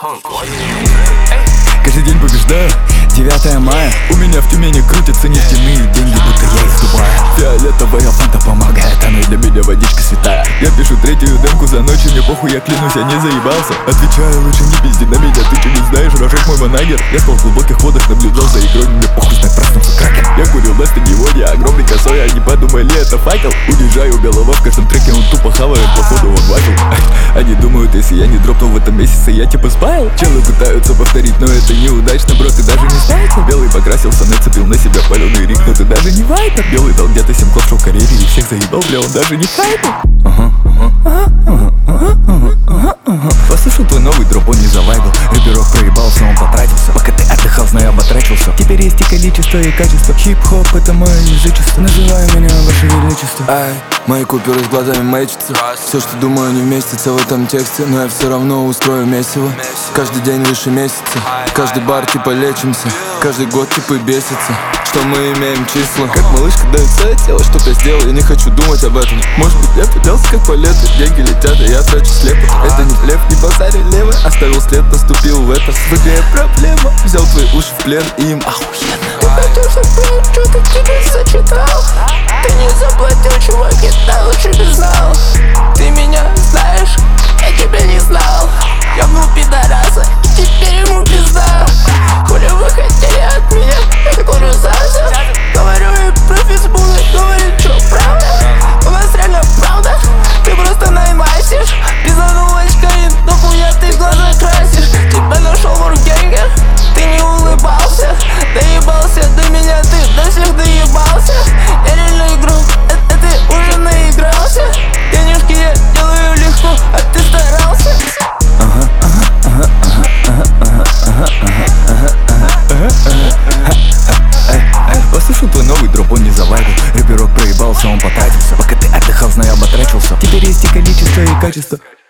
Каждый день побеждаю, 9 мая. У меня в Тюмени крутятся нефтяные деньги, будто я из Дубая. Фиолетовая фанта помогает, она для меня водичка святая. Я пишу третью демку за ночь, и мне похуй, я клянусь, я не заебался. Отвечаю, лучше не пизди на меня, ты что не знаешь, рожок мой манагер. Я спал в глубоких водах, наблюдал за игрой, мне похуй, знать, проснулся кракен. Я курил на стадионе, огромный косой, они подумали, это факел. Уезжаю белого, в каждом треке он тупо хавает, походу он вафел. Они думают, если я не дропнул в этом месяце, я типа спаял. Челы пытаются повторить, но это неудачно, бро, ты даже не знаешь. Белый покрасился, нацепил на себя паленый рик, но ты даже не вайтер. Белый дал где-то 7 клав, шел в карьере и всех заебал, бля, он даже не хайпер. Послушал твой новый дроп, он не завайбл. Рэперок проебался, он потратился. Пока ты отдыхал, знаю, оботрачился. Теперь есть и количество, и качество. Хип-хоп, это мое язычество. Называй меня ваше величество. Ай, мои куперы с глазами мэчатся. Все, что думаю, не вместится в этом тексте, но я все равно устрою месиво. Каждый день выше месяца, каждый бар типа лечимся, каждый год типа бесится, что мы имеем числа. Как малышка дает свое тело, чтоб я сделал, я не хочу думать об этом. Может быть, я поделся как полеты, деньги летят, а я трачу слепо. Это не блеф, не базарь левый, оставил след, наступил в это. В игре проблема, взял твои уши в плен, и им охуенно. Ты хотел, чтобы что-то тебе зачитал. Ты не заплатил, чувак, я лучше не знал. Ты меня знаешь, я тебя не знал. Я был пидораса, и теперь ему пизда. Хули вы хотели от меня, я курю сразу. Говорю и про фейсбук, говорит, что правда. У нас реально правда, ты просто наймасишь. Пизданул очкарин, но хуя ты глаза красишь. Тебя нашел воркгенгер, ты не улыбался. Доебался до меня, ты до всех доебался. Я реально игрок, это ты уже наигрался. Денежки я делаю легко, а ты старался. Послушал твой новый дроп, он не завайбл. Рэперок проебался, он потратился. Пока ты отдыхал, знаю, оботрачился. Теперь есть и количество, и качество.